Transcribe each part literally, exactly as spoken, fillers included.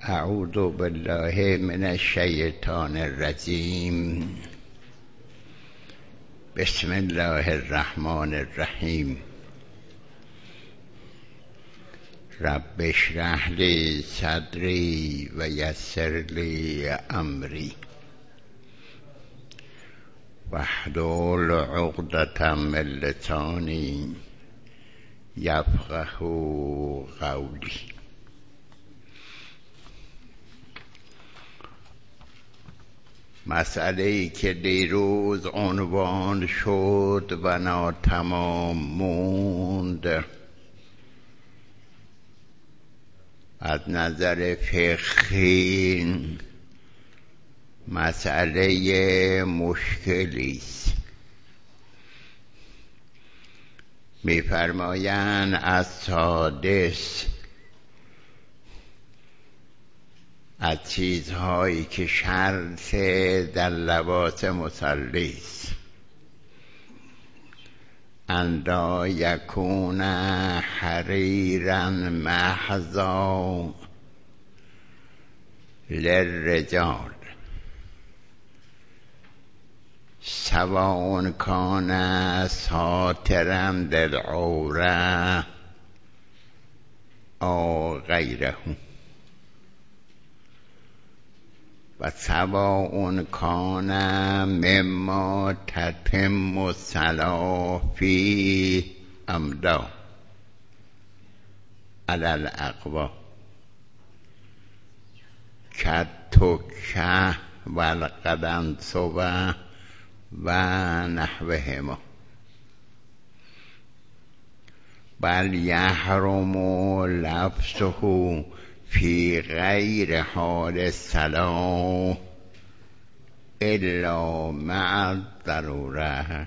اعوذ بالله من الشیطان الرجیم. بسم الله الرحمن الرحیم. رب اشرح لی صدری و یسر لی امری واحلل عقدة من لسانی یفقهوا قولی. مسئله‌ای که دیروز عنوان شد و ناتمام موند از نظر فقهی مسئله مشکلی است. می‌فرمایند از سادس از چیزهایی که شرط در لباس مصلی است ان لا یکون حریرا محضا للرجال سواء کان ساترا للعوره او غیره و سواء کان مما تتم الصلاة فیه ام لا علی الاقوی کالتکه و القدنسوه و نحوهما بل یحرم لبسه فی غیر حال الصلاة الا مع الضروره.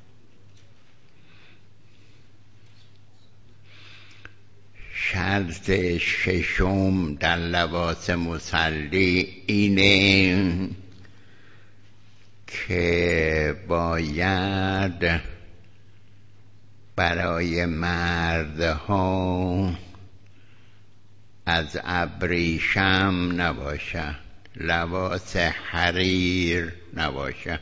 شرط ششم در لباس مصلی اینه که باید برای مردها از ابریشم نباشه، لباس حریر نباشه.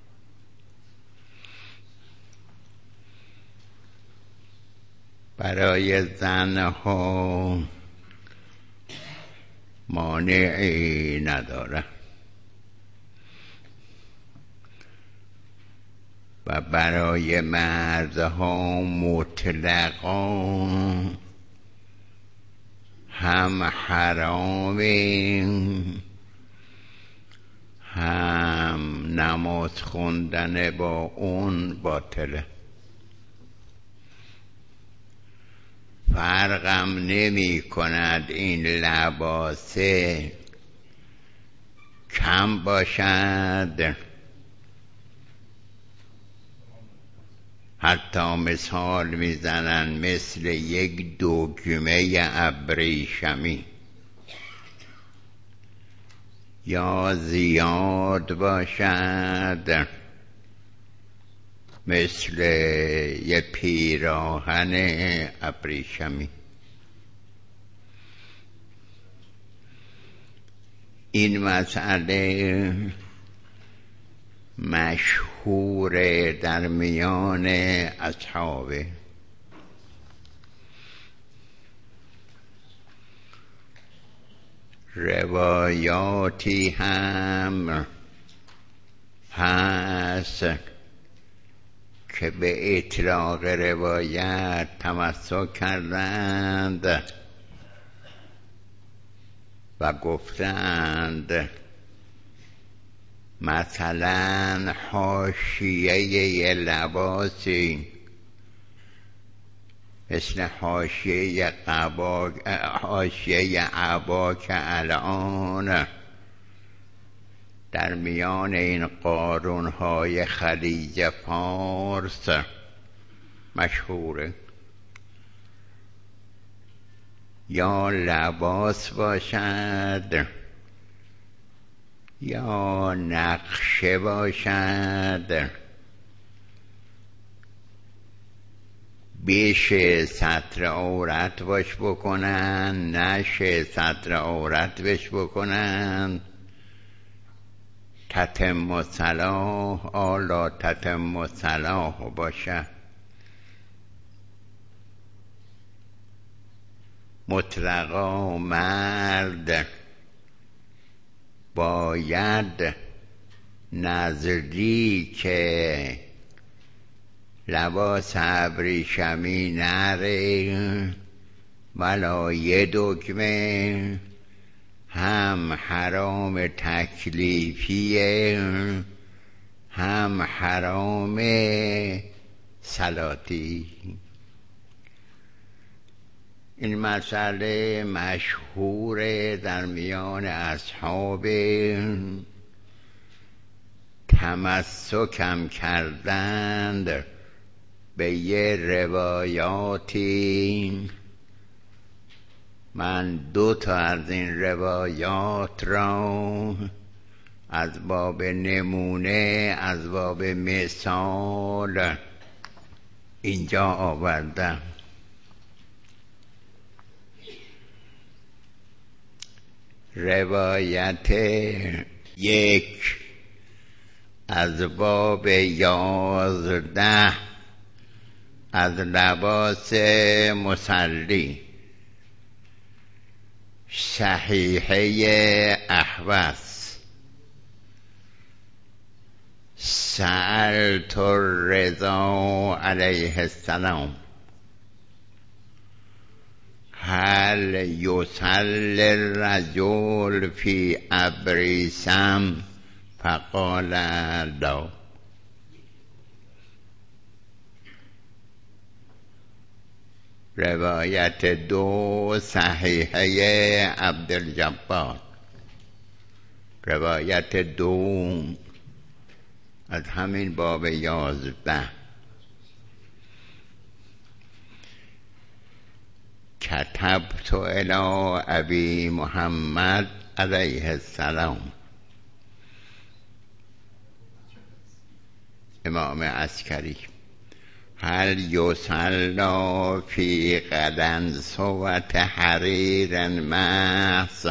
برای زنها مانعی نداره و برای مردها مطلقا هم حرامه هم نماز خوندن با اون باطله. فرقم نمی کند این لباسه کم باشد، حتی مثال میزنن مثل یک دگمه ابریشمی، یا زیاد باشد مثل یک پیراهن ابریشمی. این مسئله مشهور در میان اصحابه. روایاتی هم هست که به اطلاق روایت تمسک کردند و گفتند مثلا حاشیه لباسی مثل حاشیه قبا حاشیه عبا که الان در میان این قارون‌های خلیج فارس مشهوره، یا لباس باشد یا نقشه باشد بیش سطر عورت باش بکنن، نشه سطر عورت بش بکنن. تتم صلاح آلا تتم صلاح باشه. مطلقا مرد باید نزدیک لباس ابریشمی نره، ولا یه دکمه، هم حرام تکلیفیه هم حرام صلاتی. این مسئله مشهور در میان اصحاب تمسکم کردند به یه روایاتی. من دو تا از این روایات را از باب نمونه، از باب مثال اینجا آوردم. روایت یک از باب یازده از لباس مصلی، صحیحه احوص. سألت الرضا علیه السلام هل یصلی الرجل فی ابریسم فقال لا. روایت دو صحیحه عبدالجبار، روایت دو از همین باب یازده. کتبت الی ابی محمد علیه السلام، امام عسکری، هل یصلی فی قلنسوة حریر محض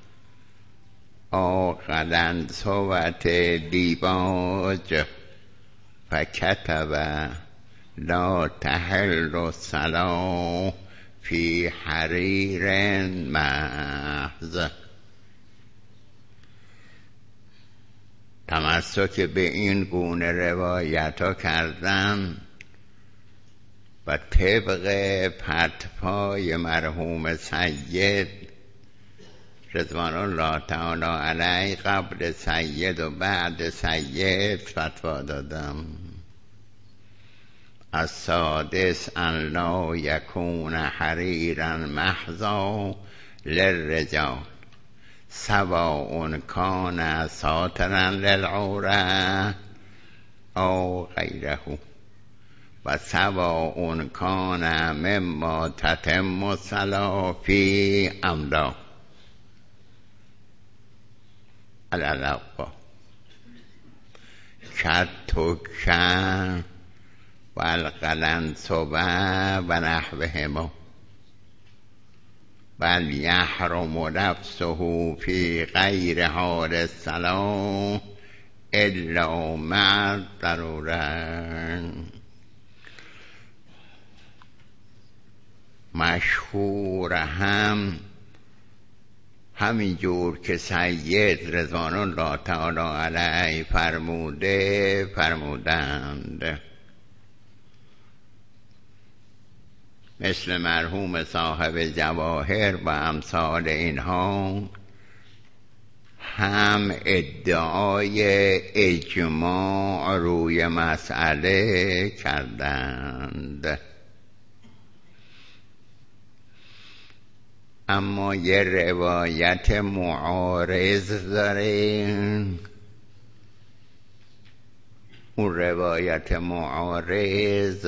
او قلنسوة دیباج؟ فکتب لا تحل الصلاة فی حریر محض. تمسک به این گونه روایت ها کردم و طبق فتوای مرحوم سید رضوان الله تعالی علیه قبل سید و بعد سید فتوا دادم. السادس ان لا یکون حریرا محضا للرجال سواء کان ساترا للعوره او غیره و سواء کان مما تتم الصلاة فی ام لا. العلاقه کتکن و القلنسوه و نحوهما بل یحرم نفسه فی غیر حال الصلاة الا مع الضروره. مشهور هم همین جور که سید رضوان الله تعالی علیه فرموده فرمودند. مثل مرحوم صاحب جواهر و امثال اینها هم ادعای اجماع روی مسئله کردند، اما یه روایت معارض داره. اون روایت معارض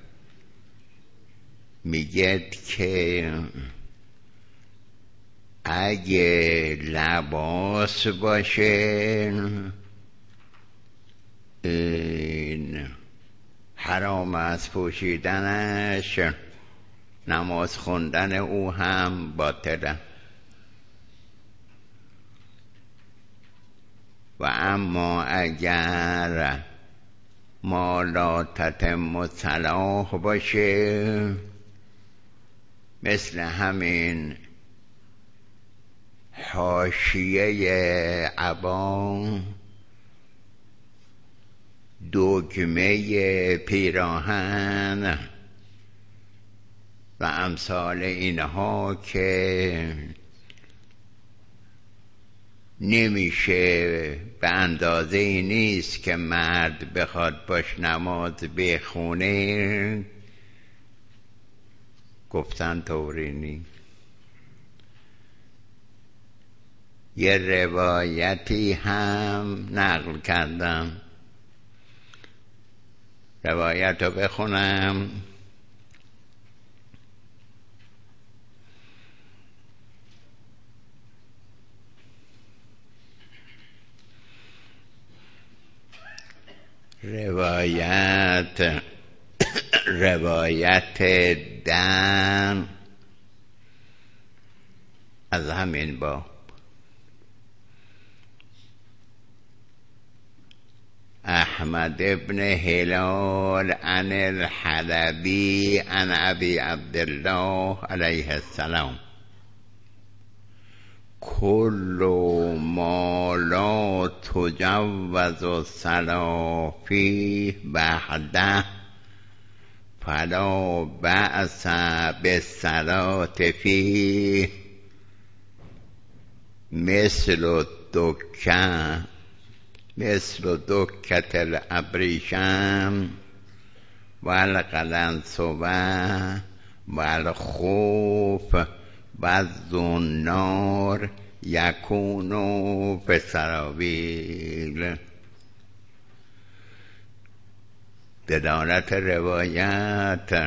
میگه که اگه لباس باشه این حرام از پوشیدنش، نماز خوندن او هم باطله. و اما اگر ما لا تتم صلاح باشه، مثل همین حاشیه عبا، دگمه پیراهن و امثال اینها که نمیشه، به اندازه ای نیست که مرد بخواد باش نماز بخونه، گفتن طوری نیست. یه روایتی هم نقل کردم، روایت رو بخونم. روایت روایت دن از همین باب. احمد ابن هلال عن الحلبی عن ابی عبدالله علیه السلام: کل ما لا تجوز الصلاة فیه بعده فلا بأس بالصلاة فیه، مثل الدکه مثل دکة الابریشم و القلنسوه و الخوف و الزنار یکونو به سرابیل. دلالت روایت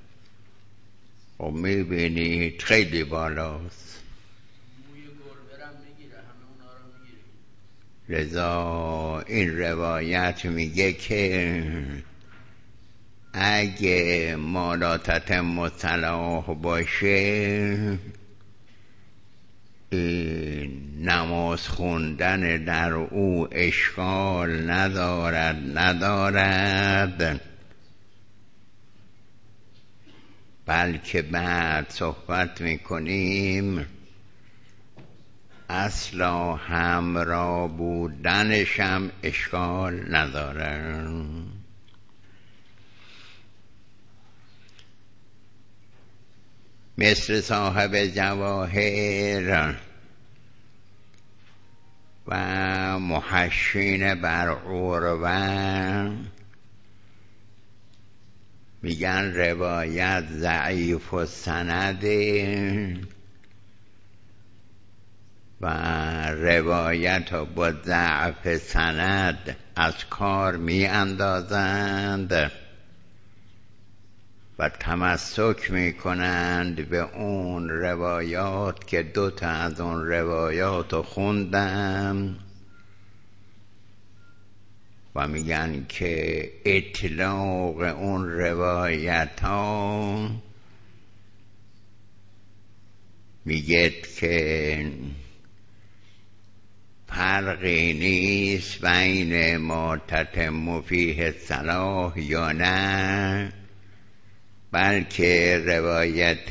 و میبینید خیلی بالاست، لذا این روایت میگه که اگه ما لا تتم الصلاح باشه، نماز خوندن در او اشکال ندارد ندارد بلکه بعد صحبت میکنیم اصلا همراه بودنشم اشکال نداره. مثل صاحب جواهر و محشین بر عروه میگن روایت ضعیف و سنده و روایت با ضعف سند از کار می اندازند و تمسک می کنند به اون روایات که دو تا از اون روایات رو خوندم و میگن که اطلاق اون روایت ها میگه که فرقی نیست بین ما تتم فیه الصلاح یا نه، بلکه روایت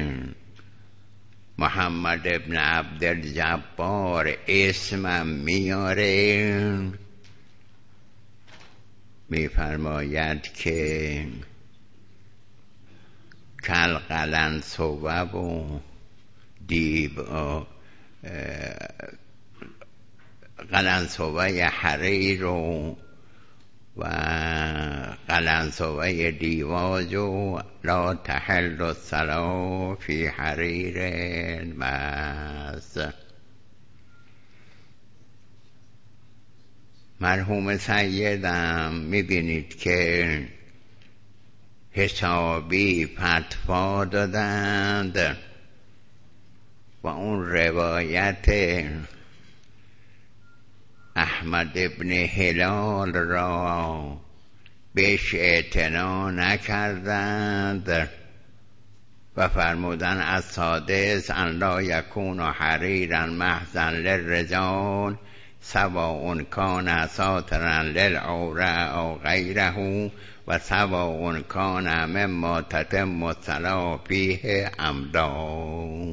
محمد ابن عبدالجبار اسمم میاره، میفرماید که کل قلنسوه و دیب قلنسوه حریر و قلنسوه دیواج و لا تحل الصلاة فی حریر مس. مرحوم سیدم میبینید که حسابی فتوا دادند و اون روایت احمد ابن هلال را بهش اعتنا نکردند و فرمودن از سادس ان لا یکون حریرا محضا للرجال سواء کان ساترا للعوره او غیره و سواء کان مما تتم الصلاة فیه ام لا.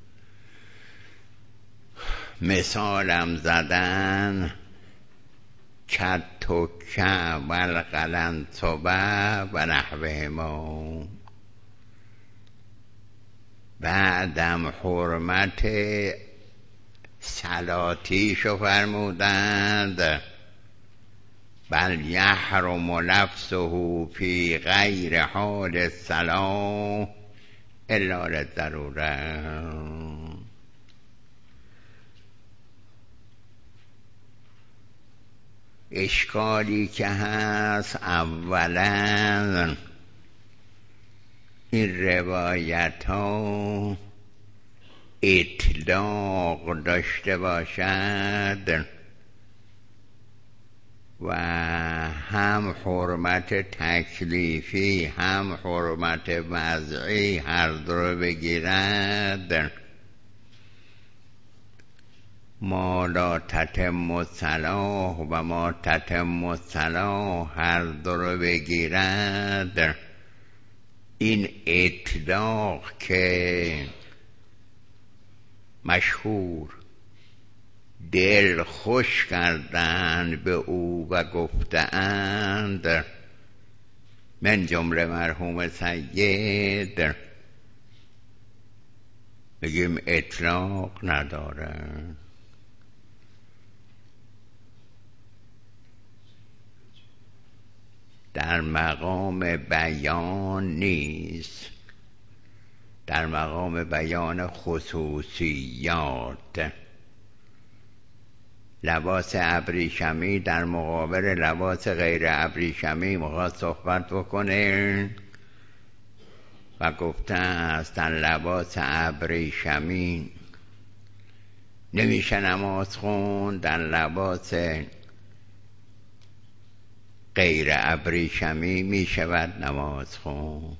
مثالم زدن کتوکه و القلنسوه و نحوهما. بعدم حرمت سلاطیشو فرمودند بل یحرم لفظه فی غیر حال الصلاة الا للضروره. اشکالی که هست اولا این روایت ها اطلاق داشته باشد و هم حرمت تکلیفی هم حرمت وضعی هر دو رو بگیرد. ما لا تتم الصلاة و ما تتم الصلاة هر دو رو بگیرد. این اطلاق که مشهور دل خوش کردن به او و گفتند من جمله مرحوم سید، بگیم اطلاق نداره. در مقام بیان نیست، در مقام بیان خصوصیات. لباس ابریشمی در مقابل لباس غیر ابریشمی میخواد صحبت بکنه و گفته است در لباس ابریشمی نمیشه نماز خوند، در لباس غیر ابریشمی میشود نماز خوند.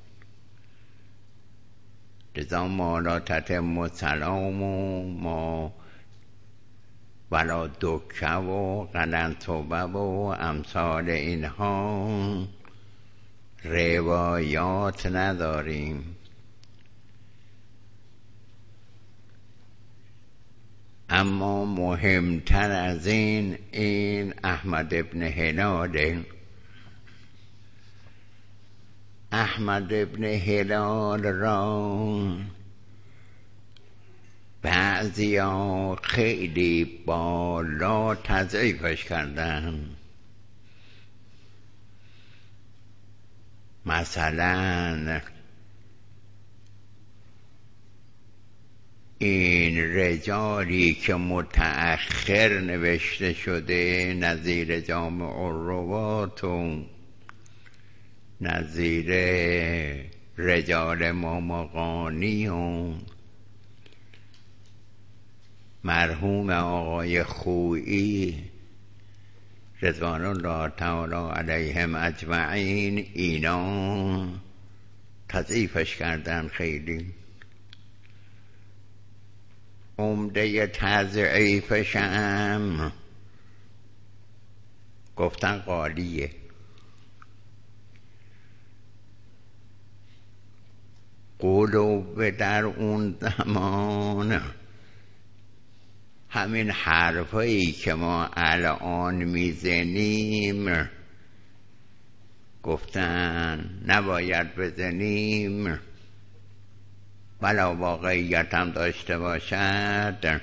لذا ما لا تتم الصلاة و ما ولا دکه و قلنسوه و امثال اینها روایات نداریم. اما مهمتر از این این احمد ابن هلال. احمد ابن هلال را بعضی ها خیلی بالا تضعیفش کردن. مثلا این رجالی که متأخر نوشته شده نظیر جامع الروات و نظیر رجال مامقانی و مرحوم آقای خویی رضوان الله تعالی علیهم اجمعین، اینا تضعیفش کردن. خیلی عمده تضعیفش هم گفتن قالیه. قلوب در اون زمان همین حرفایی که ما الان میزنیم گفتن نباید بزنیم، ولا واقعیت هم داشته باشد،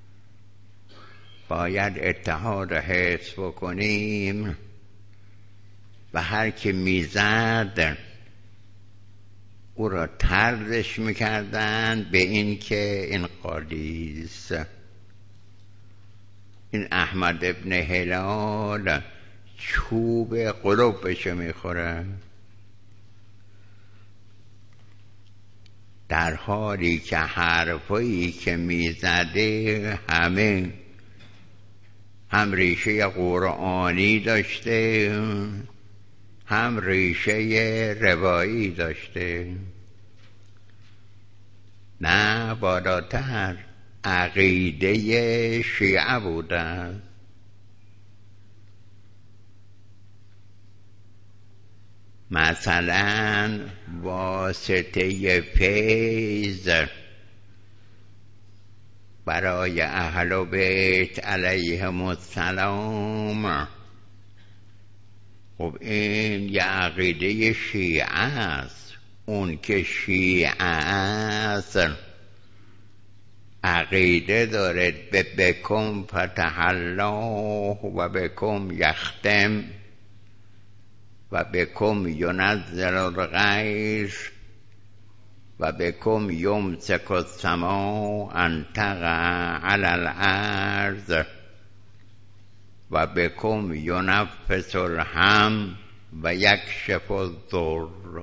باید اتحاد حفظ بکنیم. و هر که میزد او را طردش میکردن به این که این قالیست. این احمد ابن هلال چوب قلوبش میخوره، در حالی که حرفایی که میزده همه هم ریشه قرآنی داشته، هم ریشه روایی داشته، نه بالاتر عقیده شیعه بوده. مثلا واسطه فیض برای اهل بیت علیهم السلام، خب این یه عقیده شیعه است. اون که شیعه است عقیده دارد به بکم فتح الله و بکم یختم و بکم ینزل الغیث و بکم یمسک السماء ان تقع علی الارض و بکم ینفس الهم و یکشف الضر.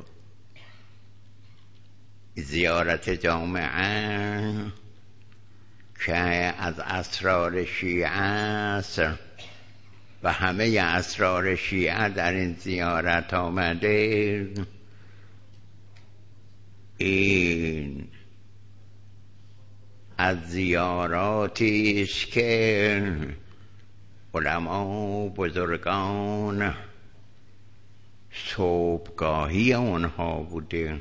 زیارت جامعه که از اسرار شیعه است و همه اسرار شیعه در این زیارت آمده، این از زیاراتی است که علما بزرگان صبحگاهی اونها بوده.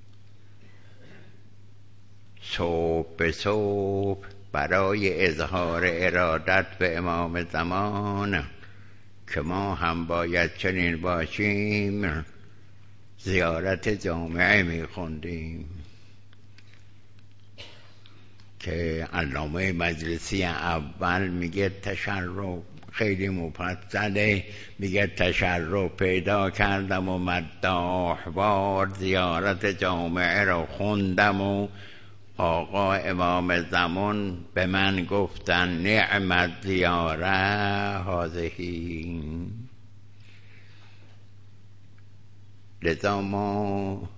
صبح به صبح برای اظهار ارادت به امام زمان که ما هم باید چنین باشیم زیارت جامعه می خوندیم که علامه مجلسی اول میگه تشرف خیلی مفصله، میگه تشرف پیدا کردم و مداح وار زیارت جامعه را خوندم و آقا امام زمان به من گفتن نعمت زیاره هذهی. لذا ما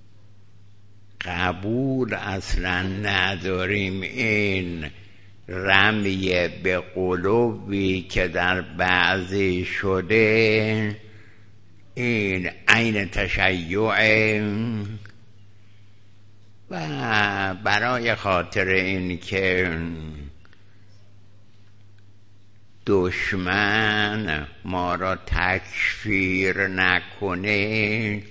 قبول اصلا نداریم این رمی به قلوبی که در بعضی شده این عین تشیع. و برای خاطر این که دشمن ما را تکفیر نکنه،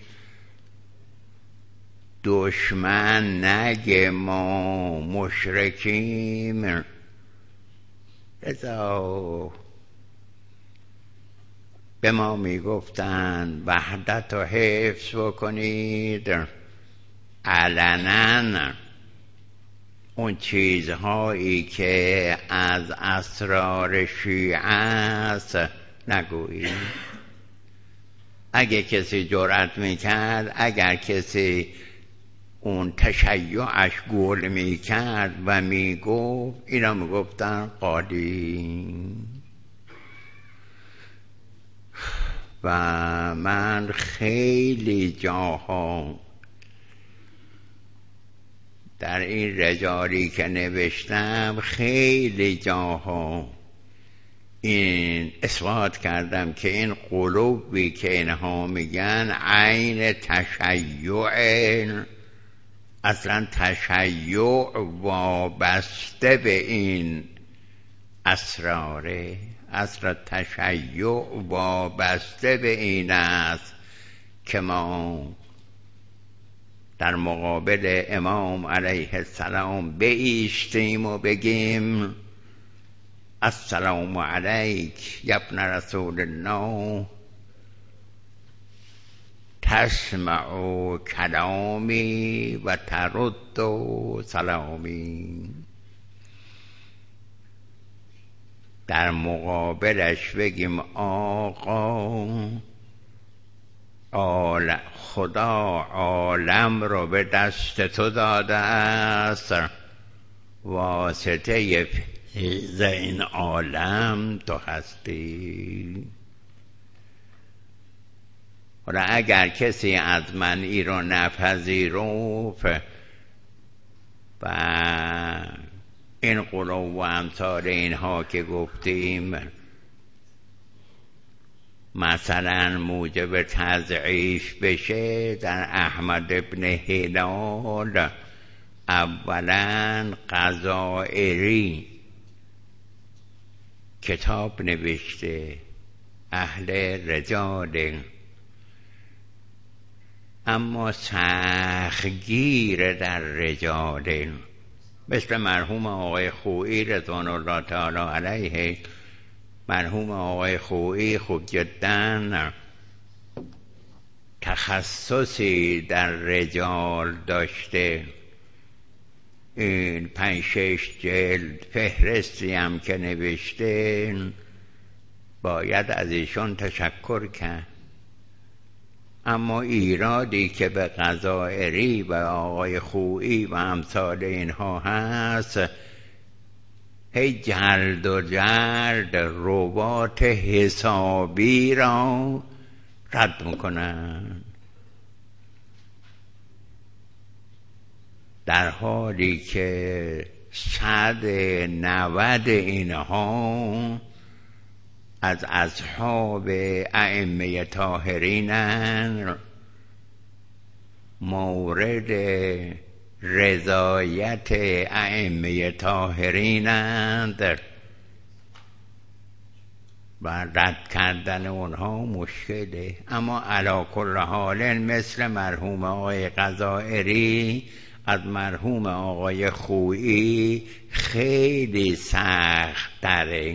دشمن نگه ما مشرکیم، لذا به ما میگفتن وحدت و حفظ بکنید، علنا اون چیزهایی که از اسرار شیعه است نگویید. اگه کسی جرأت میکرد، اگر کسی اون تشیعش گول میکرد و میگفت، اینا میگفتن قالی. و من خیلی جاها در این رجالی که نوشتم خیلی جاها این اثبات کردم که این قلوبی که اینها میگن عین تشیع، اصلا تشیع وابسته به این اسراره، اصلا تشیع وابسته به این است که ما در مقابل امام علیه السلام بایستیم و بگیم السلام علیک یا ابن رسول الله، تسمع کلامی و ترد سلامی. در مقابلش بگیم آقا آل خدا عالم رو به دست تو داده است، واسطه فیض این عالم تو هستی. حالا اگر کسی از من ای رو نپذیرفت و این قلوب و امثال اینها که گفتیم مثلا موجب تضعیف بشه در احمد ابن هلال اولا قضائری کتاب نوشته، اهل رجال، اما سختگیر در رجال، مثل مرحوم آقای خویی رضوان الله تعالی علیه. مرحوم آقای خویی خوب جدا تخصصی در رجال داشته، این پنج شش جلد فهرستی هم که نوشته، باید از ایشان تشکر کرد. اما ایرادی که به قضائری و آقای خویی و امثال اینها هست، هی جلد و جلد روات حسابی را رد میکنن، در حالی که صد نود اینها از اصحاب ائمه طاهرینن، مورد رضایت ائمه طاهرینند و رد کردن اونها مشکله. اما علی کل حال مثل مرحوم آقای قضائری از مرحوم آقای خویی خیلی سخت تره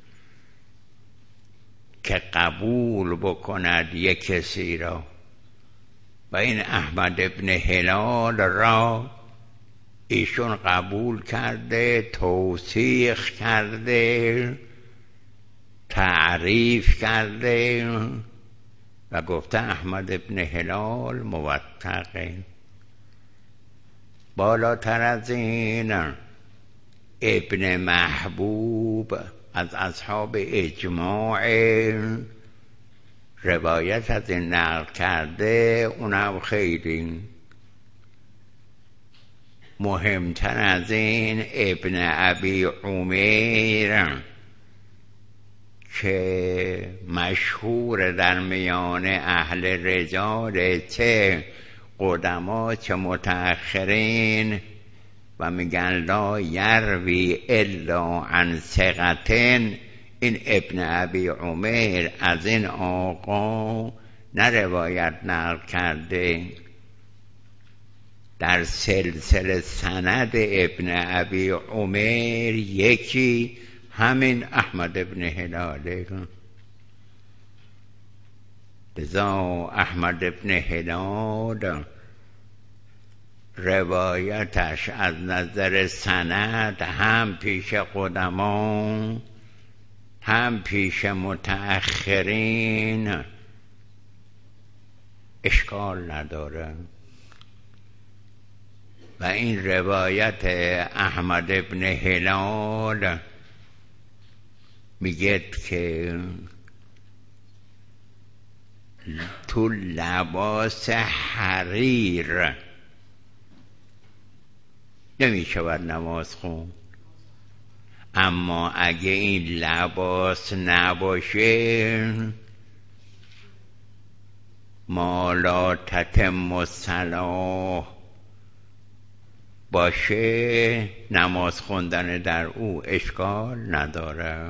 که قبول بکند یک کسی را، و این احمد ابن هلال را ایشون قبول کرده، توثیق کرده، تعریف کرده و گفته احمد ابن هلال موثقه. بالاتر از این ابن محبوب از اصحاب اجماع روایت از این نقل کرده، اونم خیلی مهمتر از این ابن ابی عمیر که مشهور در میان اهل رجال، چه قدما چه متأخرین، و میگن لا یروی الا عن ثقتن. این ابن ابی عمیر از این آقا نه روایت نقل کرده، در سلسله سند ابن ابی عمیر یکی همین احمد ابن هلاله. لذا احمد ابن هلال روایتش از نظر سند هم پیش قدما هم پیش متأخرین اشکال نداره. و این روایت احمد ابن هلال میگه که تو لباس حریر نمیشود نماز خون، اما اگه این لباس نباشه، ما لا تتم الصلاة باشه، نماز خوندن در او اشکال نداره.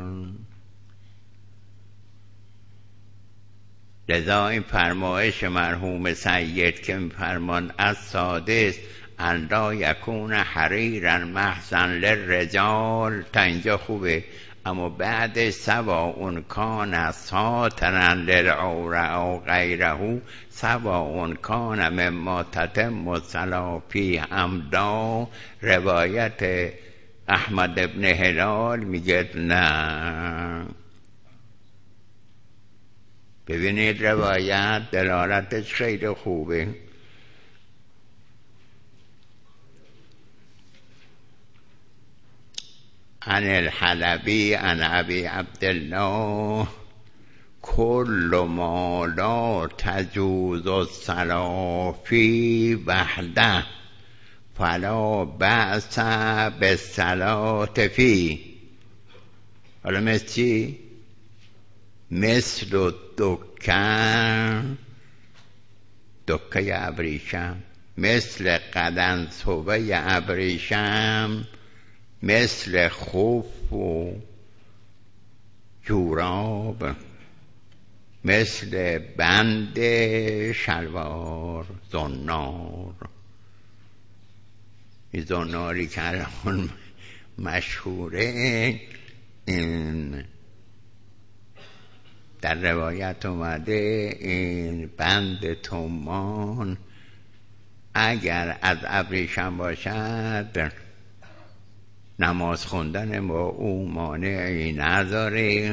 لذا این فرمایش مرحوم سید که می‌فرمان از سادس ان لا یکون حریرا محضا للرجال، تا اینجا خوبه، اما بعد سواء کان ساترا للعوره او غیره سواء کان مما تتم الصلاة فیه عمدا. روایت احمد ابن هلال میگه نه. ببینید روایت دلالتش خیلی خوبه. عن الحلبی عن ابی عبدالله کل ما لا تجوز الصلاة فی وحده فلا بأس بالصلاة فی. حالا مثل چی؟ مثل و دکن دکه ابریشم، مثل قدن صوبه ابریشم، مثل خوف و جوراب، مثل بند شلوار زنار. این زناری که الان مشهوره، این در روایت اومده این بند تومان اگر از ابریشم باشد نماز خوندن با او مانعی نداره،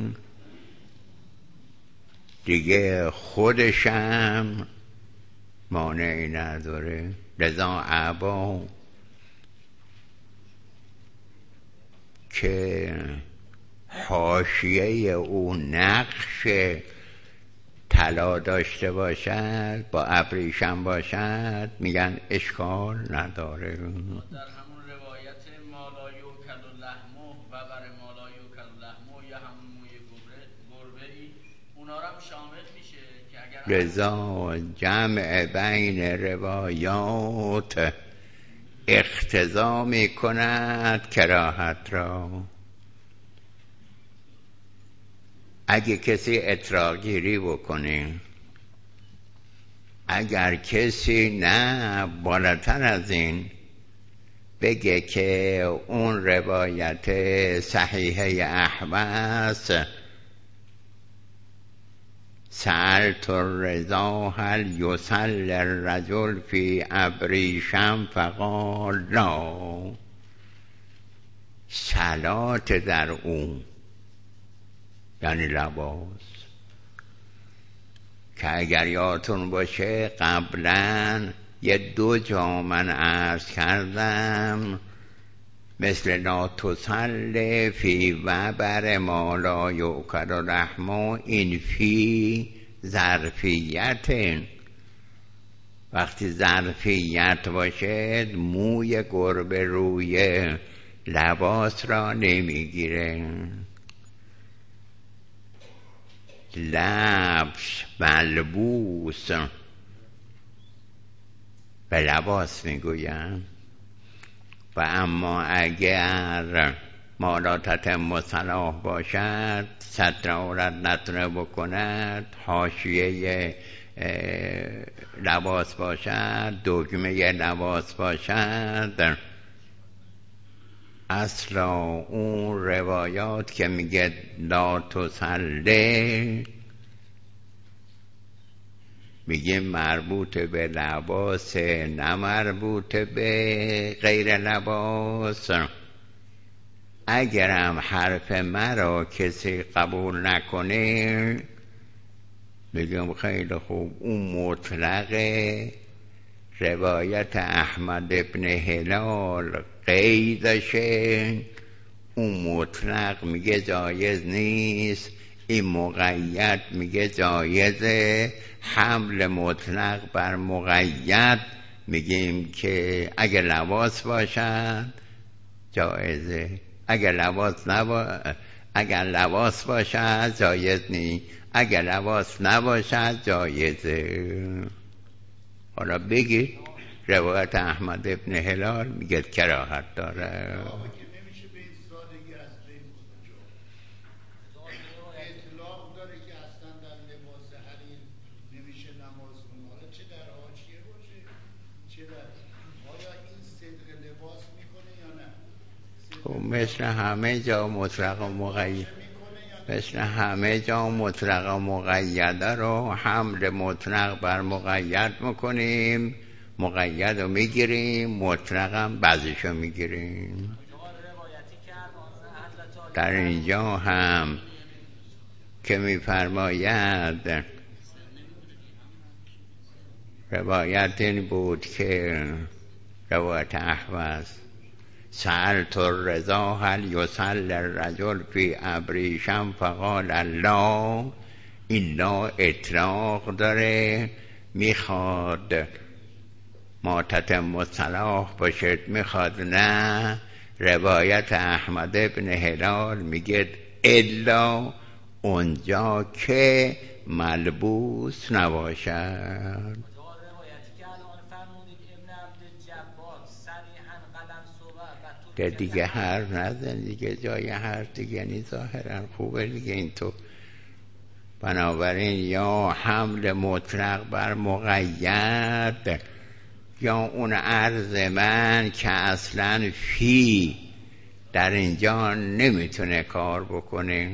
دیگه خودشم مانعی نداره. لذا عبا که حاشیه او نقش طلا داشته باشد، با ابریشم باشد، میگن اشکال نداره. در همون روایت مالای و کل و لحمو و بر مالای و کل و لحمو یا همون موی گربه ای اونا رو هم شامل میشه که اگر رضا جمع بین روایات اقتضا می کند کراهت را. اگه کسی اطراقگیری بکنه، اگر کسی نه بالاتر از این بگه که اون روایت صحیحه احوص سألت الرضا هل یصلی الرجل فی ابریشم فقال لا، صلات در اون یعنی لباس، که اگر یادتون باشه قبلا یه دو جا من عرض کردم مثل لا تصلی فی وبر ما لا یؤکل لحمه، این فی ظرفیت، وقتی ظرفیت باشه موی گربه روی لباس را نمیگیره. لبس ملبوس به لباس میگویم. و اما اگر ما لا تتم صلاح باشد، ستر عورت نتونه بکند، حاشیه لباس باشد، دگمه لباس باشد، اصلا اون روایات که میگه لا تصلی میگه مربوط به لباس، نه مربوط به غیر لباس. اگرم حرف مرا کسی قبول نکنه بگم خیلی خوب، اون مطلق روایت احمد ابن هلال قیدشه، اون مطلق میگه جایز نیست، این مقید میگه جایزه. حمل مطلق بر مقید میگیم که اگر لباس باشد جایزه، اگر لباس نبا... اگر لباس باشد جایز نیست، اگر لباس نباشد جایزه. حالا بگید روایت احمد ابن هلال میگه کراهت داره. مثل همه جا مطلق و مقید، مثل همه جا مطلق و مقیده رو حمل مطلق بر مقید میکنیم، مقید رو میگیریم، مطلق هم بعضیشو میگیریم. در اینجا هم که میفرماید روایت این بود که روایت احوص سألت الرضا هل یصلی الرجل فی ابریشم فقال لا، این لا اطلاق داره، میخواد ما تتم الصلاح باشد، میخواد نه. روایت احمد ابن هلال میگه الا اونجا که ملبوس نباشد. که دیگه حرف نزن دیگه، جای حرف دیگه نی، ظاهرا خوبه دیگه این تو. بنابراین یا حمل مطلق بر مقید، یا اون عرض من که اصلا فی در اینجا نمیتونه کار بکنه،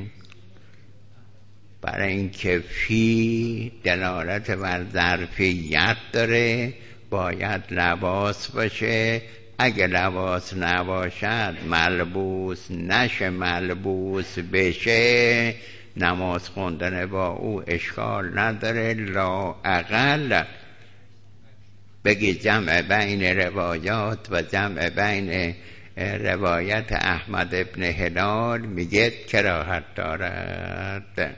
برای اینکه فی دلالت بر ظرفیت داره، باید لباس باشه. اگه لباس نباشد ملبوس نشه، ملبوس بشه، نماز خوندن با او اشکال نداره. لا اقل بگی جمع بین روایات و جمع بین روایت احمد ابن هلال میگه کراهت دارد.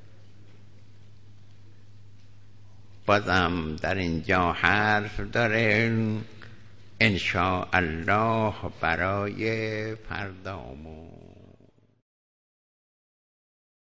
بازم در اینجا حرف داره ان شاء الله برای فردامون.